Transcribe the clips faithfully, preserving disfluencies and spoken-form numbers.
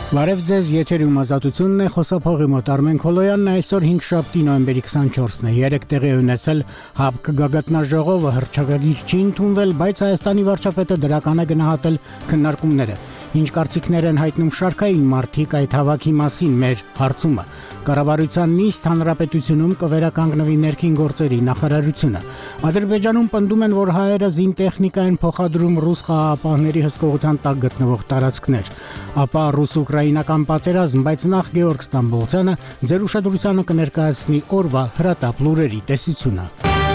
Բարև ձեզ, եթերում ազատությունն է, խոսափողի մոտ Արմեն Քոլոյանն, այսօր հինգշաբթի նոյեմբերի քսանչորսն է, երեք տեղի ունեցել ՀԱՊԿ գագաթնաժողովը, հռչակագիր չի ընդունվել, բայց Հայաստանի վարչապետը դրական է գնահատել քննարկումները։ Ինչ կարծիքներ են հայտնում շարքային մարդիկ այդ հավաքի մասին մեր հարցումը։ Կառավարության նիստ հանրապետությունում կվերականգնվի ներքին գործերի նախարարությունը։ Ադրբեջանում պնդում են, որ հայերը զինտեխնիկա են փոխադրում ռուս խաղաղապահների հսկողության տակ գտնվող տարածքներ։ Ապա ռուս-ուկրաինական պատերազմ, բայց նախ Գեորգ Ստամբոլցյանը ձեր ուշադրությանը կներկայացնի օրվա հրատապ լուրերի տեսությունը։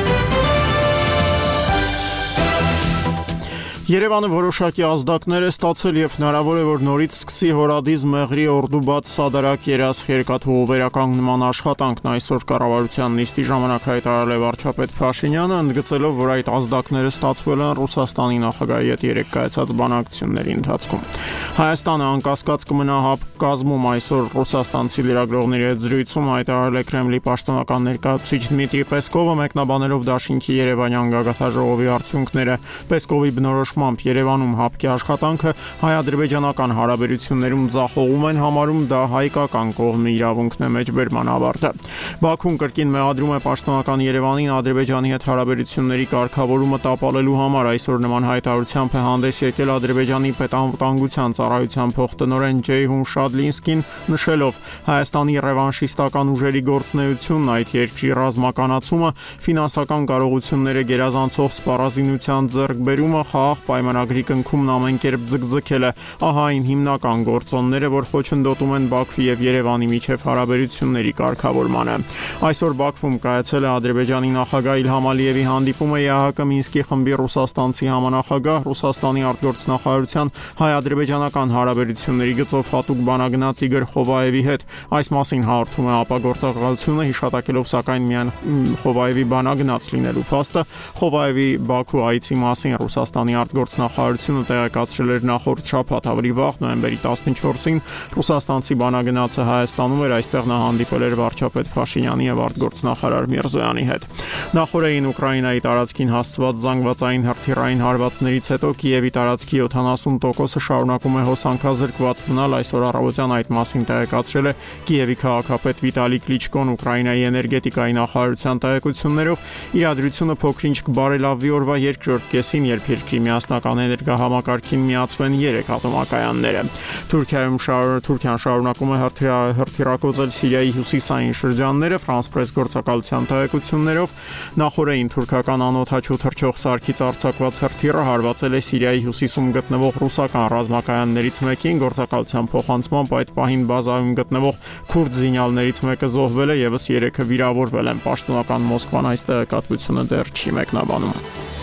Երևանը որոշակի ազդակներ է ստացել եւ հնարավոր է, որ նորից սկսի Հորադիզ Մեղրի Օրդուբադ Սադարակ երաս երկաթուղու վերականգնման աշխատանքն այսօր կառավարության նիստի ժամանակ հայտարարել է վարչապետ Փաշինյանը, ընդգծելով, որ այդ ազդակները ստացվել են Ռուսաստանի նախագահի հետ երեկ կայացած բանակցությունների ընթացքում։ Հայաստանը անկասկած կմնա ՀԱՊԿ կազմում այսօր ռուսաստանցի լրագրողների հետ զրույցում հայտարարել է Կրեմլի պաշտոնական ներկայացուցիչ Դմիտրի Պեսկովը, մեկնաբանելով Դաշինքի Երևանյան գագաթնաժողովի արդյունքները։ Պեսկովի բնորոշմամբ Երևանում ՀԱՊԿ-ի աշխատանքը հայ-ադրբեջանական հարաբերություններում ձախողում են համարում, դա հայկական կողմի իրավունքն է մեջբերման ավարտը։ Բաքուն կրկին մեղադրում է պաշտոնական Երևանին Ադրբեջանի հետ հարաբերությունների կարգավորումը տապալելու համար, այսօր նման հայտարարությամբ է հանդես եկել Ադրբեջանի պետանվտանգության ծառայության փոխտնօրեն Ջեյհուն Շադլինսկին, նշելով Հայաստանի ռևանշիստական ուժերի գործունեությունն, այդ երկրի ռազմականացումը, ֆինանսական կարողությունները գերազանցող սպառազինության ձեռքբերումը, խաղաղ պայմանագրի կնքումն ամեն կերպ ձգձգել է, ահա այն հիմնական գործոնները, որ խոչընդոտում են Բաքվի եւ Երևանի միջև հարաբերությունների կարգավորմանը։ Այսօր Բաքվում կայացել է Ադրբեջանի նախագահ Իլհամ Ալիևի հանդիպումը ԵԱՀԿ Մինսկի խմբի ռուսաստանցի համանախագահ, Ռուսաստանի արտգործնախարարության հայ-ադրբեջանական հարաբերությունների գծով հատուկ բանագնաց Իգոր Խովայևի հետ։ Այս մասին հաղորդում է ապագործակալությունը, հիշատակելով սակայն միայն Խովայևի բանագնաց լինելու փաստը։ Խովայևի Բաքու այցի մասին Ռուսաստանի արտգործնախարարությունը տեղեկացրել էր նախորդ շաբաթ, ավելի վաղ նոյեմբերի տասնչորսին ռուսաստանցի բանագնացը Հայաստանում էր, այստեղ նա հանդիպել էր վարչապետ Փաշինյանի եւ արտգործնախարար Միրզոյանի հետ։ Նախորդին Ուկրաինայի տարածքին հասցված զանգվածային հրթիռային հարվածներից հետո Կիևի տարածքի յոթանասուն տոկոսը շարունակում է հոսանքազրկված մնալ, այսօր առավոտյան այդ մասին տեղեկացրել է Կիևի քաղաքապետ Վիտալի Կլիչկոն Ուկրաինայի էներգետիկայի նախարարության տեղեկություններով։ Իրադրությունը փոքրինչ կբարելավի օրվա երկրորդ կեսին, երբ երկրի միասնական էներգահամակարգին միացվեն երեք ատոմակայանները։ Թուրքիայում Թուրքիան շարունակում է հրթիռակոծել Սիրիայի հյուսիսային շրջանները, Ֆրանս Պրես գործակալության տեղեկություններով նախորդին թուրքական անօդաչու թռչող սարքից արձակված հրթիռը հարվածել է Սիրիայի հյուսիսում գտնվող ռուսական ռազմակայաններից մեկին, գործակալության փոխանցմամբ այդ պահին բազայում գտնվող քուրդ զինյալներից մեկը զոհվել է, եւս երեքը վիրավորվել են։ Պաշտոնական Մոսկվան այս տեղեկատվությունը դեռ չի մեկնաբանում։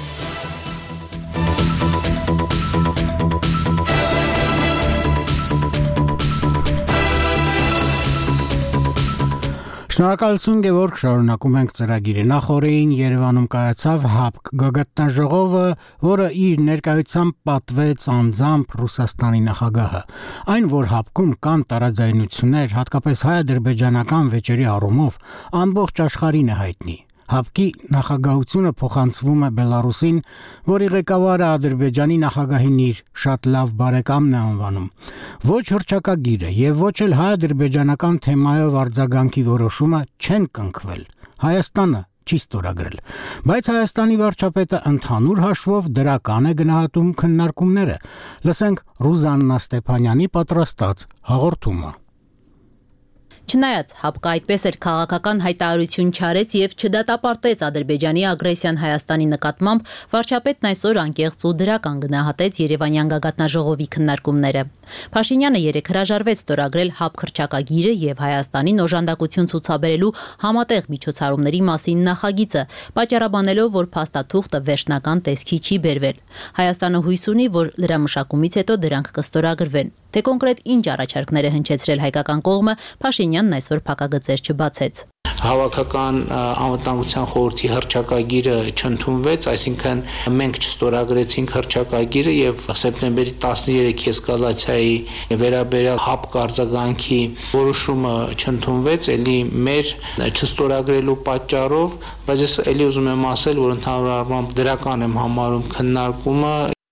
Շնորհակալություն Գևորգ, շարունակում ենք ծրագիրը։ Նախորդին Երևանում կայացավ ՀԱՊԿ գագաթնաժողովը, որը իր ներկայությամբ պատվեց անձամբ Ռուսաստանի նախագահը։ Այն, որ ՀԱՊԿ-ում կան տարաձայնություններ, հատկապես հայ-ադրբեջանական վեճերի առումով, ամբողջ աշխարհին է հայտնի։ ՀԱՊԿ-ի նախագահությունը փոխանցվում է Բելարուսին, որի ղեկավարը Ադրբեջանի նախագահին իր շատ լավ բարեկամն է անվանում։ Ոչ հռչակագիրը եւ ոչ էլ հայ-ադրբեջանական թեմայով արձագանքի որոշումը չեն կնքվել։ Հայաստանը չի ստորագրել, բայց Հայաստանի վարչապետը ընդհանուր հաշվով դրական է գնահատում քննարկումները։ Լսենք Ռուզաննա Ստեփանյանի պատրաստած հաղորդումը։ Չնայած ՀԱՊԿ-ը այդպես էր քաղաքական հայտարարություն չարեց եւ չդատապարտեց Ադրբեջանի ագրեսիան Հայաստանի նկատմամբ, վարչապետն այսօր անկեղծ ու դրական գնահատեց Երևանյան գագաթնաժողովի քննարկումները։ Փաշինյանը երեկ հրաժարվեց ստորագրել ՀԱՊԿ հռչակագիրը եւ Հայաստանին օժանդակություն ցուցաբերելու համատեղ միջոցառումների մասին նախագիծը, պատճառաբանելով, որ փաստաթուղթը վերջնական տեսքի չի բերվել։ Հայաստանը հույս ունի, որ լրամշակումից հետո դրանք կստորագրվեն։ Թե կոնկրետ ինչ առաջարկներ է հնչեցրել հայկական կողմը, Փաշինյանն այսօր փակագծեր չբացեց։ Հավաքական անվտանգության խորհրդի հռչակագիրը չընդունվեց, այսինքն մենք չստորագրեցինք հռչակագիրը եւ սեպտեմբերի տասներեքի էսկալացիայի վերաբերյալ ՀԱՊԿ արձագանքի որոշումը չընդունվեց, ելի մեր չստորագրելու պատճառով, բայց ես ելի ուզում եմ ասել, որ ընդհանուր առմամբ դրական եմ համարում քննարկումը։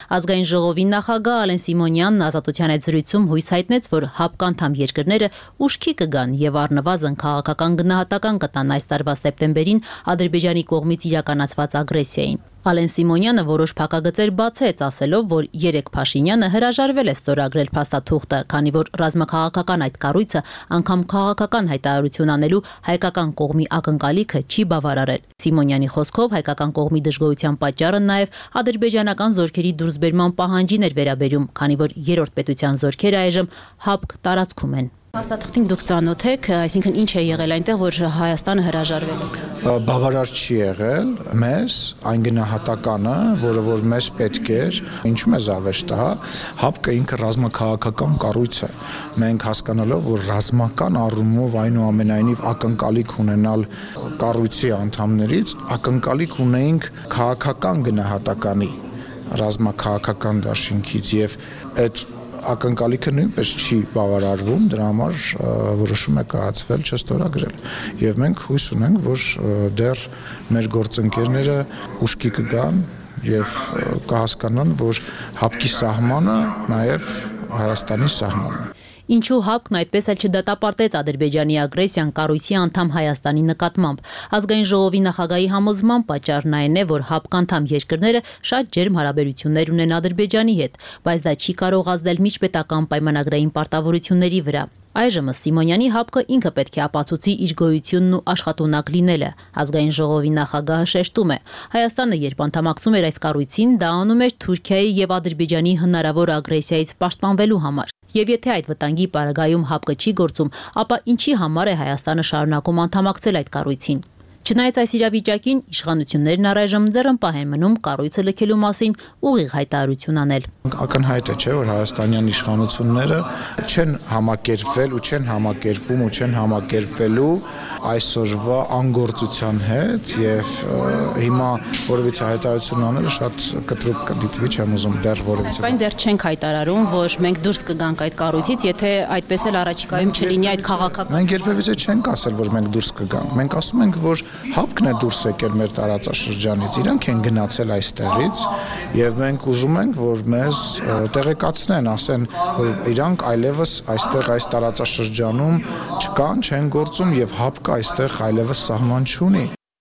Ազգային ժողովի նախագահ Ալեն Սիմոնյանն Ազատության հետ զրույցում հույս հայտնեց, որ ՀԱՊԿ անդամ երկրները ուշքի կգան եւ առնվազն քաղաքական գնահատական կտան այս տարվա սեպտեմբերին Ադրբեջանի կողմից իրականացված ագրեսիային։ Ալեն Սիմոնյանը որոշ փակագծեր բացեց, ասելով, որ երեք Փաշինյանը հրաժարվել է ստորագրել փաստաթուղթը, քանի որ ռազմաքաղաքական այդ կառույցը անգամ քաղաքական հայտարարություն անելու հայկական կողմի ակնկալիքը չի բավարարել։ Սիմոնյանի խոսքով հայկական կողմի դժգոհության պատճառը նաև ադրբեջանական զորքերի դուրսբերման պահանջին էր վերաբերում, քանի որ երրորդ պետության զորքերը այժմ ՀԱՊԿ տարածքում են։ Փաստաթղթին դուք ծանոթ եք, այսինքն ինչ է եղել այնտեղ, որ Հայաստանը հրաժարվել է։ Բավարար չի եղել մեզ այն գնահատականը, որը որ մեզ պետք էր, ինչու՞ մեզ ավեշտ է, ՀԱՊԿ-ը ինքը ռազմաքաղաքական կառույց է։ Մենք հասկանալով, որ ռազմական առումով այնուամենայնիվ ակնկալիք ունենալ կառույցի անդամներից, ակնկալիք ունեինք քաղաքական գնահատականի ռազմաքաղաքական դաշինքից եւ այդ ակնկալիքը նույնպես չի բավարարվում, դրա համար որոշում է կայացվել չստորագրել եւ մենք հույս ունենք, որ դեռ մեր գործընկերները ուշքի կգան եւ կհասկանան, որ ՀԱՊԿ-ի սահմանը նաեւ Հայաստանի սահմանն է։ Ինչու ՀԱՊԿ-ն այդպես էլ չդատապարտեց Ադրբեջանի ագրեսիան կառույցի անդամ Հայաստանի նկատմամբ։ Ազգային ժողովի նախագահի համոզման պատճառն այն է, որ ՀԱՊԿ անդամ երկրները շատ ջերմ հարաբերություններ ունեն Ադրբեջանի հետ, բայց դա չի կարող ազդել միջպետական պայմանագրային պարտավորությունների վրա։ Այժմ Սիմոնյանի ՀԱՊԿ-ը ինքը պետք է ապացուցի իր գոյությունն ու աշխատունակ լինելը։ Ազգային ժողովի նախագահը շեշտում է. Հայաստանը երբ անդամակցում էր այս կառույցին, դա անում էր Թուրքիայի եւ Ադրբեջանի հնարավոր ագրեսիայից պաշտպանվելու համար։ Եվ եթե այդ վտանգի պարագայում ՀԱՊԿ-ը չի գործում, ապա ինչի համար է Հայաստանը շարունակում անդամակցել այդ կառույցին։ Չնայած այս իրավիճակին, իշխանություններն առայժմ ձեռնպահ են մնում կառույցը լքելու մասին ուղիղ հայտարարություն անել։ Ակնհայտ է, չէ, որ հայաստանյան իշխանությունները չեն համակերպվել ու չեն համակերպվում ու չեն համակերպվելու այսօրվա անգործության հետ եւ հիմա որևիցե հայտարարություն անելը շատ կտրուկ կդիտվի, չեմ ուզում դեռ որևիցե։ Բայց դեռ չենք հայտարարում, որ մենք դուրս կգանք այդ կառույցից, եթե այդպես էլ առաջիկայում չլինի այդ քաղաքական։ Մենք երբևիցե չենք ասել, որ մենք դուրս կգանք։ Մենք ասում ենք, որ ՀԱՊԿ-ն է դուրս եկել մեր տարածաշրջանից, իրանք են գնացել այստեղից եւ մենք ուզում ենք, որ մեզ տեղեկացնեն, ասեն, որ իրանք այլևս այստեղ այս տարածաշրջանում չկան, չեն գործում եւ ՀԱՊԿ-ը այստեղ այլևս սահման չունի։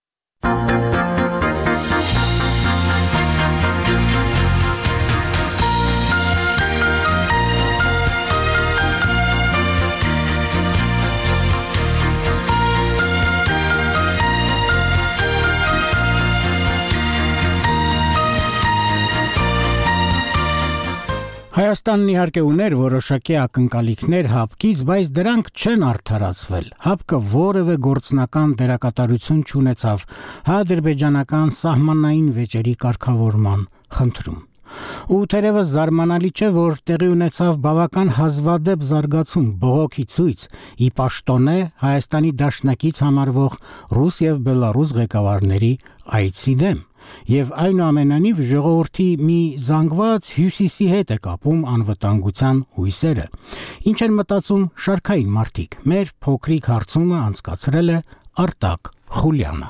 Հայաստանն իհարկե ուներ որոշակի ակնկալիքներ ՀԱՊԿ-ից, բայց դրանք չեն արդարացվել։ ՀԱՊԿ-ը որևէ գործնական դերակատարություն չունեցավ հայ-ադրբեջանական սահմանային վեճերի կարգավորման խնդրում։ Ու թերևս զարմանալի չէ, որ տեղի ունեցավ բավական հազվադեպ զարգացում, բողոքի ցույց, ի պաշտոնե Հայաստանի դաշնակից համարվող ռուս եւ բելարուս ղեկավարների այցի դեմ։ Եվ այնուամենայնիվ ժողովրդի մի զանգված հյուսիսի հետ է կապում անվտանգության հույսերը։ Ինչ են մտածում շարքային մարդիկ։ Մեր փոքրիկ հարցումը անցկացրել է Արտակ Խուլյանը։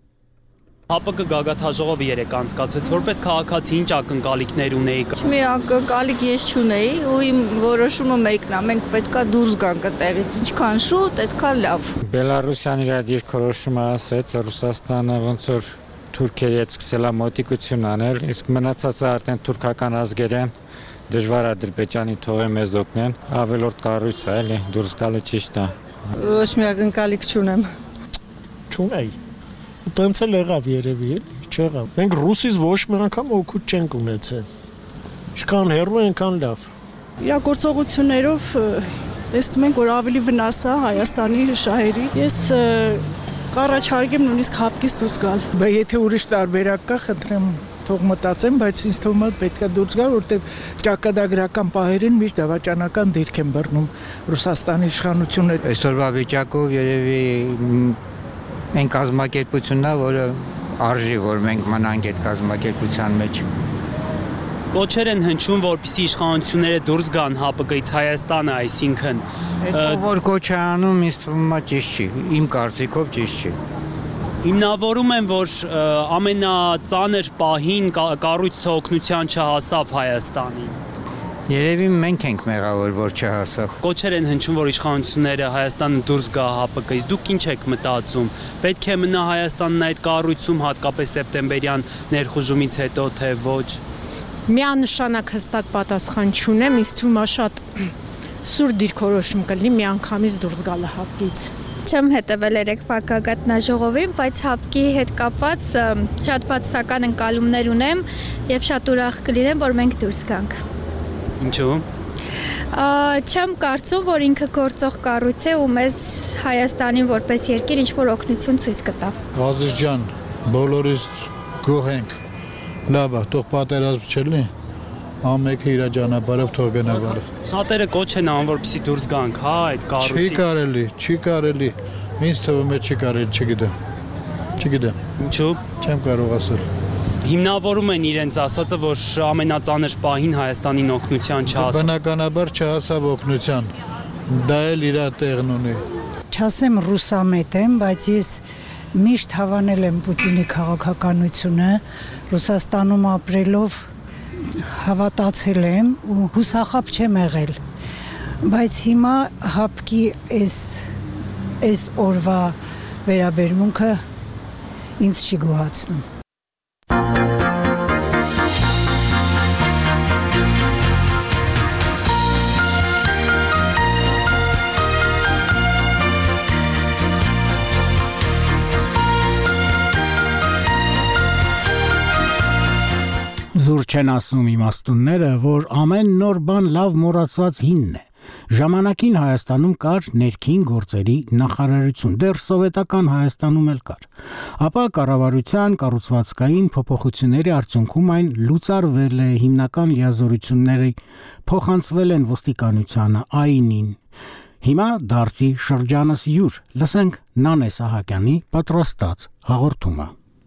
ՀԱՊԿ գագաթաժողովը երեք անցկացվեց, որպես քաղաքացի ինչ ակնկալիքներ ունեիք։ Մի ակնկալիք ես չունեի ու իմ որոշումը մեկն է, մենք պետքա դուրս գանք այդտեղից, ինչքան շուտ, այդքան լավ։ Բելարուսյան իր դիրքորոշումը ասեց, Ռուսաստանը ոնց որ Թուրքերի հետ սկսել է մոտիկություն անել, իսկ մնացածը արդեն թուրքական ազգեր են, դժվար է Ադրբեջանի թողը մեզ օգնեն, ավելորդ կառույց է, էլի, դուրս գալը ճիշտ է։ Ոչ մի ակնկալիք չունեմ։ Չունեի։ Տենց էլ եղավ երևի, էլի, չեղավ։ Մենք ռուսից ոչ մի անգամ օգուտ չենք ունեցել։ Ինչքան հեռու, այնքան լավ։ Իրագործողություններով տեսնում ենք, որ ավելի վնաս է Հայաստանի շահերի։ Ես Կառաջարկեմ նույնիսկ ՀԱՊԿ-ից դուրս գալ։ Բայց եթե ուրիշ տարբերակ կա, խնդրեմ թող մտածեմ, բայց ինձ թվում է պետքա դուրս գալ, որտեղ ճակատագրական պահերին միշտ դավաճանական դիրք են բռնում Ռուսաստանի իշխանությունները։ Այսօրվա վիճակով երևի այն կազմակերպությունն է, որը արժի, որ մենք մնանք այդ կազմակերպության մեջ։ Կոչեր են հնչում, որպեսզի իշխանությունները դուրս գան ՀԱՊԿ-ից Հայաստանը, այսինքն Այդ որ կոչ է անում, ինձ թվում է ճիշտ չի, իմ կարծիքով ճիշտ չի։ Հիմնավորում են, որ ամենածանր պահին կառույցը օգնության չհասավ Հայաստանին։ Երևի մենք ենք մեղավոր, որ չհասավ։ Կոչեր են հնչում, որ իշխանությունները Հայաստանը դուրս գա ՀԱՊԿ-ից։ Դուք ինչ եք մտածում։ Պետք է մնա Հայաստանն այդ կառույցում, հատկապես սեպտեմբերյան ներխուժումից հետո, թե ոչ։ Միանշանակ հստակ պատասխան չունեմ, ինձ թվում է շատ սուր դիրքորոշում կլինի միանգամից դուրս գալը ՀԱՊԿ-ից։ Չեմ հետևել երեկվա գագաթնաժողովին, բայց ՀԱՊԿ-ի հետ կապված շատ բացասական ընկալումներ ունեմ եւ շատ ուրախ կլինեմ, որ մենք դուրս գանք։ Ինչու՞։ Չեմ կարծում, որ ինքը գործող կառույց է ու մեզ Հայաստանին որպես երկիր ինչ-որ օգնություն ցույց կտա։ Ղազիշ ջան, բոլորից գոհ ենք։ Լավ է, թող պատերազմ չլինի։ Ամենքը իր ճանապարհով թող գնա բարը։ Շատերը կոչ են անում, որպեսզի դուրս գանք, հա, այդ կառույցից։ Չի կարելի, չի կարելի։ Ինձ թվում է չի կարելի, չգիտեմ։ Չգիտեմ։ Ինչու՞։ Չեմ կարող ասել։ Հիմնավորում են իրենց ասածը, որ ամենածանր պահին Հայաստանին օգնության չհասավ։ Բնականաբար չհասավ օգնության։ Դա էլ իր տեղն ունի։ Չասեմ ռուսամետ եմ, բայց ես միշտ հավանել եմ Պուտինի քաղաքականությունը, Ռուսաստանում ապրելով հավատացել եմ ու հուսախաբ չեմ եղել, բայց հիմա ՀԱՊԿ-ի այս այս օրվա վերաբերմունքը ինձ չի գոհացնում։ Զուր չեն ասում իմաստունները, որ ամեն նոր բան լավ մոռացված հինն է։ Ժամանակին Հայաստանում կար ներքին գործերի նախարարություն, դեռ սովետական Հայաստանում էլ կար։ Ապա կառավարության կառուցվածքային փոփոխությունների արդյունքում այն լուծարվել է, հիմնական լիազորությունները փոխանցվել են ոստիկանությանը, ԱԻՆ-ին։ Հիմա դարձի շրջանս յուր, լսենք Նանե Սահակյանի պատրաստած հաղորդումը։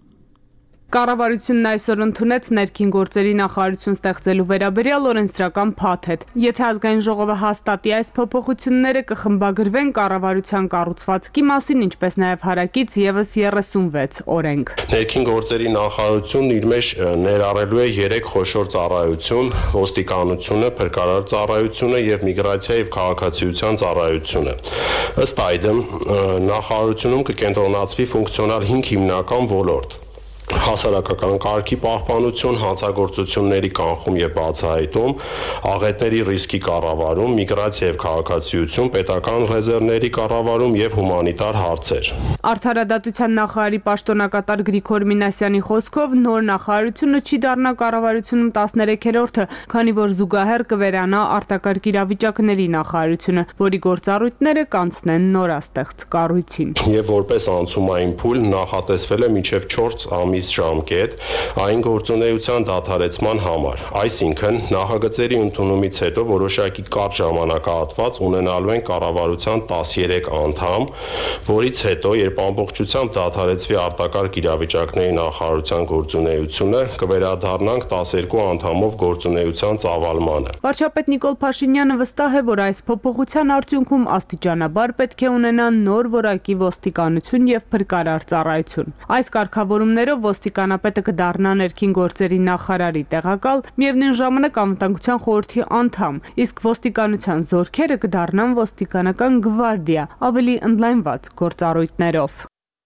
Կառավարությունն այսօր ընդունեց ներքին գործերի նախարարություն ստեղծելու վերաբերյալ օրենսդրական փաթեթ։ Եթե ազգային ժողովը հաստատի այս փոփոխությունները, կխմբագրվեն կառավարության կառուցվածքի մասին, ինչպես նաև հարակից եւս երեսունվեց օրենք։ Ներքին գործերի նախարարությունն իր մեջ ներառելու է երեք խոշոր ծառայություն՝ ոստիկանությունը, փրկարար ծառայությունը եւ միգրացիա եւ քաղաքացիության ծառայությունը։ Ըստ այդմ նախարարությունում կկենտրոնացվի ֆունկցիոնալ հինգ հիմնական ոլորտ։ Հասարակական կարգի պահպանություն, հանցագործությունների կանխում եւ բացահայտում, աղետների ռիսկի կառավարում, միգրացիա եւ քաղաքացիություն, պետական ռեզերվների կառավարում եւ հումանիտար հարցեր։ Արդարադատության նախարարի պաշտոնակատար Գրիգոր Մինասյանի խոսքով նոր նախարարությունը չի դառնա կառավարությունում տասներեքերորդը, քանի որ զուգահեռ կվերանա արտակարգ իրավիճակների նախարարությունը, որի գործառույթները կանցնեն նորաստեղծ կառույցին։ Եվ որպես անցումային փուլ նախատեսվել է մինչեւ չորս ամիս ժամկետ այն գործունեության դադարեցման համար, այսինքն նախագծերի ընդունումից հետո որոշակի կարճ ժամանակահատված ունենալու են կառավարության տասներեք անդամ, որից հետո, երբ ամբողջությամբ դադարեցվի արտակարգ իրավիճակների նախարարության գործունեությունը, կվերադառնանք տասներկու անդամով գործունեության ծավալմանը։ Վարչապետ Նիկոլ Փաշինյանը վստահ է, որ այս փոփոխության արդյունքում աստիճանաբար պետք է ունենան նոր որակի ոստիկանություն եւ փրկարար ծառայություն։ Այս կարգավորումներով ոստիկանապետը կդառնա ներքին գործերի նախարարի տեղակալ, միևնույն ժամանակ անվտանգության խորհրդի անդամ, իսկ ոստիկանության զորքերը կդառնան ոստիկանական գվարդիա, ավելի ընդլայնված գործառույթներով։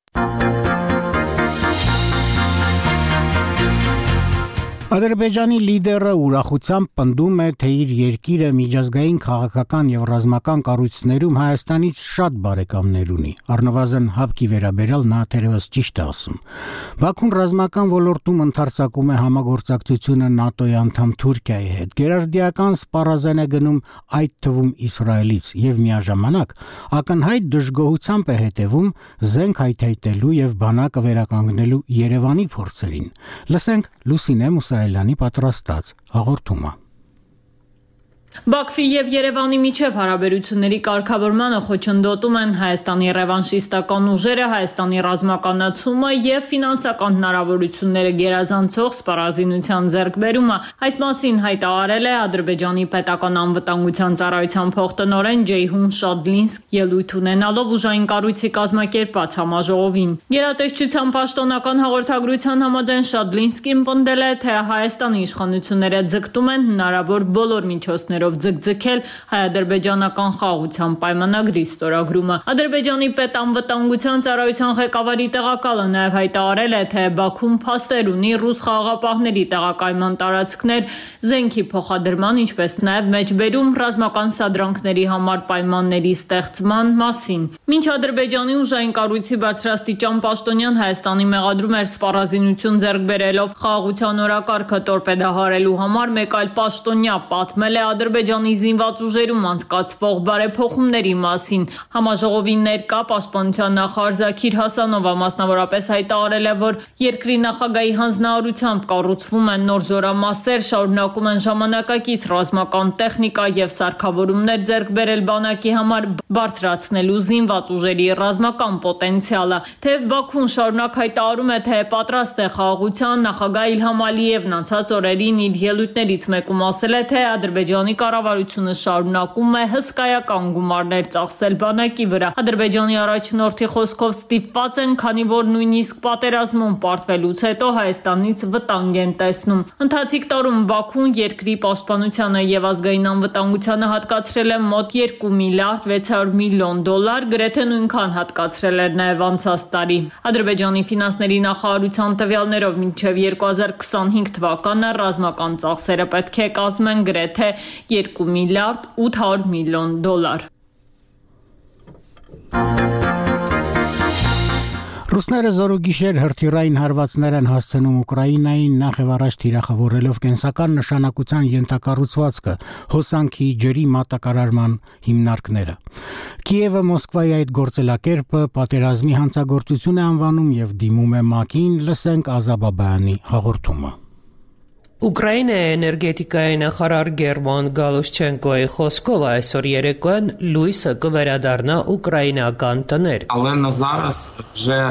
Ադրբեջանի լիդերը ուրախությամբ պնդում է, թե իր երկիրը միջազգային քաղաքական եւ ռազմական կառույցներում Հայաստանից շատ բարեկամներ ունի։ Առնվազն ՀԱՊԿ-ի վերաբերյալ նա թերևս ճիշտ է ասում։ Բաքուն ռազմական ոլորտում ընդարձակում է համագործակցությունը ՆԱՏՕ-ի անդամ Թուրքիայի հետ։ Գերարդիական սպառազան է գնում այդ թվում Իսրայելից եւ միաժամանակ ակնհայտ դժգոհությամբ է հետևում զենք հայթայթելու եւ բանակը վերականգնելու Երևանի փորձերին։ Լսենք Լուսինե Մուսայելյանի պատրաստած հաղորդումը։ Բաքվի եւ Երևանի միջև հարաբերությունների կարգավորմանը խոչընդոտում են Հայաստանի ռևանշիստական ուժերը, Հայաստանի ռազմականացումը եւ ֆինանսական հնարավորությունները գերազանցող սպառազինության ձեռքբերումը։ Այս մասին հայտարարել է Ադրբեջանի պետական անվտանգության ծառայության փոխտնօրեն Ջեյհուն Շադլինսկ ելույթ ունենալով ուժային կառույցի կազմակերպած համաժողովին։ Գերատեսչության պաշտոնական հաղորդագրության համաձայն Շադլինսկին պնդել է, թե Հայաստանի իշխանությունները ձգտում են հնարավոր բոլոր միջոցներով ձգձգել հայ-ադրբեջանական խաղաղության պայմանագրի ստորագրումը։ Ադրբեջանի պետանվտանգության ծառայության ղեկավարի տեղակալը նաև հայտարարել է, թե Բաքուն փաստեր ունի ռուս խաղաղապահների տեղակայման տարածքներ զենքի փոխադրման, ինչպես նաև մեջբերում ռազմական սադրանքների համար պայմանների ստեղծման մասին։ Մինչ Ադրբեջանի ուժային կառույցի բարձրաստիճան պաշտոնյան Հայաստանի մեղադրում էր սպառազինություն ձեռք բերելով խաղաղության օրակարգը տորպեդահարելու համար, մեկ այլ պաշտոնյա պատմել է Ադրբեջանի զինված ուժերում անցկացվող բարեփոխումների մասին։ Համաժողովի ներկա պաշտպանության նախարար Զաքիր Հասանովը մասնավորապես հայտարարել է, որ երկրի նախագահի հանձնարարությամբ կառուցվում են նոր զորամասեր, շարունակում են ժամանակակից ռազմական տեխնիկա եւ սարքավորումներ ձեռք բերել բանակի համար, բարձրացնելու զինված ուժերի ռազմական պոտենցիալը։ Թեև Բաքուն շարունակ հայտարարում է, թե պատրաստ է խաղաղության, նախագահ Իլհամ Ալիևն անցած օրերին իր ելույթներից մեկում ասել է, թե Ադրբեջանի կառավարությունը շարունակում է հսկայական գումարներ ծախսել բանակի վրա։ Ադրբեջանի առաջնորդի խոսքով ստիպված են, քանի որ նույնիսկ պատերազմում պարտվելուց հետո Հայաստանից վտանգ են տեսնում։ Ընթացիկ տարում Բաքուն երկրի պաշտպանությանը եւ ազգային անվտանգությանը հատկացրել է մոտ երկու միլիարդ վեց հարյուր միլիոն դոլար, գրեթե նույնքան հատկացրել էր նաեւ անցած տարի։ Ադրբեջանի ֆինանսների նախարարության տվյալներով մինչեւ երկու հազար քսանհինգ թվականը ռազմական ծախսերը պետք է կազմեն գրեթե երկու միլիարդ ութ հարյուր միլիոն դոլար։ Ռուսները զորուգիշեր հրթիռային հարվածներ են հասցնում Ուկրաինային, նախ եւ առաջ թիրախավորելով կենսական նշանակության ենթակառուցվածքը, հոսանքի, ջրի մատակարարման հիմնարկները։ Կիևը Մոսկվայի այդ գործելակերպը պատերազմի հանցագործություն է անվանում եւ դիմում է ՄԱԿ-ին, լսենք Ազաբաբայանի հաղորդումը։ Ուկրաինայի էներգետիկայի նախարար Գերման Գալուշչենկոյի խոսքով այսօր երեկոյան լույսը կվերադառնա ուկրաինական տներ։ Але зараз вже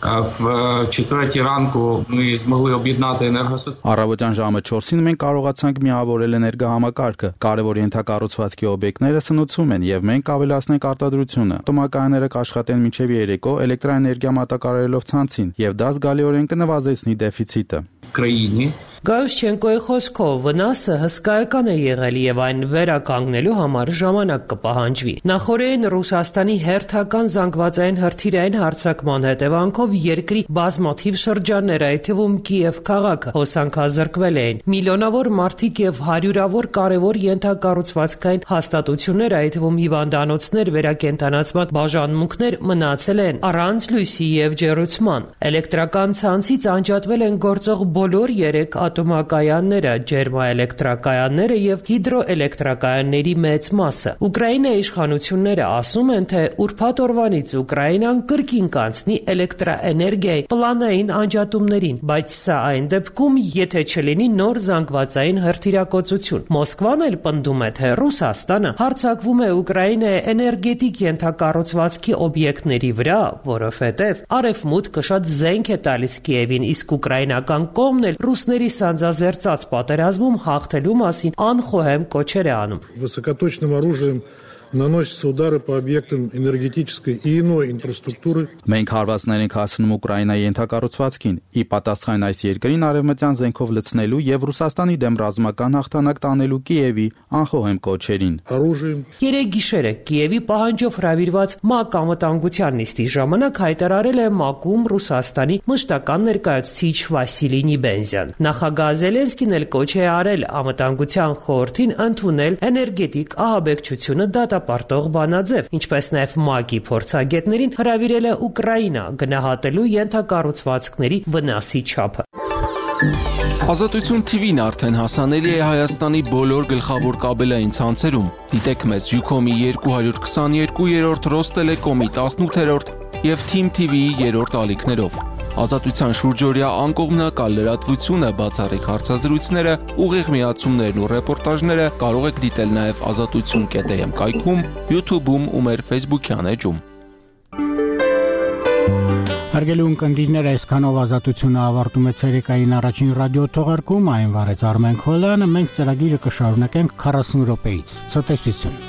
в четвертій ранку ми змогли об'єднати енергосистему. Առավոտյան ժամը չորսին մենք կարողացանք միավորել էներգահամակարգը։ Կարևոր ենթակառուցվածքի օբյեկտները սնուցում են եւ մենք ավելացնենք արտադրությունը։ Տոմակայինները կաշխատեն մինչեւ երեկո էլեկտրաէներգիա մատակարարելով ցանցին եւ դա զգալիորեն կնվազեցնի դեֆիցիտը։ Країні Գալուշչենկոյի խոսքով վնասը հսկայական է եղել եւ այն վերականգնելու համար ժամանակ կպահանջվի։ Նախորդին Ռուսաստանի հերթական զանգվածային հրթիռային հարձակման հետևանքով երկրի բազմաթիվ շրջաններ, այդ թվում Կիև քաղաքը, հոսանքազրկվել էին։ Միլիոնավոր մարդիկ եւ հարյուրավոր կարևոր ենթակառուցվածքային հաստատություններ, այդ թվում հիվանդանոցներ, վերակենդանացման բաժանմունքներ մնացել են առանց լույսի եւ ջերուցման։ Էլեկտրական ցանցից անջատվել են գործող բոլոր երեք ատոմակայանները, ջերմաէլեկտրակայանները եւ հիդրոէլեկտրակայանների մեծ մասը։ Ուկրաինայի իշխանությունները ասում են, թե ուրբաթ օրվանից Ուկրաինան կրկին կանցնի էլեկտրաէներգիայի պլանային անջատումներին, բայց սա այն դեպքում, եթե չլինի նոր զանգվածային հրթիռակոծություն։ Մոսկվան էլ պնդում է, թե Ռուսաստանը հարձակվում է Ուկրաինայի էներգետիկ ենթակառուցվածքի օբյեկտների վրա, որովհետեւ արևմուտքը շատ զենք է տալիս Կիևին, իսկ ուկրաինական կողմն էլ ռուսների սանձազերծած պատերազմում հաղթելու մասին անխոհեմ կոչեր է անում։ Высокоточным оружием наносятся удары по объектам энергетической и иной инфраструктуры. Մենք հարվածներ ենք հասցնում Ուկրաինայի ենթակառուցվածքին, ի պատասխան այս երկրին արևմտյան զենքով լցնելու եւ Ռուսաստանի դեմ ռազմական հաղթանակ տանելու Կիևի անխոհեմ կոչերին։ Оружием. Երեք գիշերը Կիևի պահանջով հրավիրված ՄԱԿ անվտանգության նիստի ժամանակ հայտարարել է ՄԱԿ-ում Ռուսաստանի մշտական ներկայացուցիչ Վասիլի Նիբենզյան։ Նախագահ Զելենսկին էլ կոչ է արել անվտանգության խորհրդին ընդունել էներգետիկ ահաբեկչությունը դատապարտող բանաձև, ինչպես նաև ՄԱԿ-ի փորձագետներին հրավիրել է Ուկրաինա գնահատելու ենթակառուցվածքների վնասի չափը։ Ազատություն թիվին արդեն հասանելի է Հայաստանի բոլոր գլխավոր կաբելային ցանցերում։ Դիտեք մեզ Յուքոմի երկու հարյուր քսաներկու երրորդ, Ռոստելեկոմի տասնութերորդ եւ Թիմ թի վիի երրորդ ալիքներով։ Ազատության շուրջօրյա անկողմնակալ լրատվությունը, բացառիկ հարցազրույցները, ուղիղ միացումներն ու ռեպորտաժները կարող եք դիտել նաև ազատություն կետ է էմ կայքում, YouTube-ում ու մեր Facebook-յան էջում։ Հարգելի ունկնդիրներ, այսքանով ազատությունը ավարտում է ցերեկային առաջին ռադիո թողարկում, այն վարեց Արմեն Խոլյանը, մենք ծրագիրը կշարունակենք քառասուն րոպեից։ Ցտեսություն։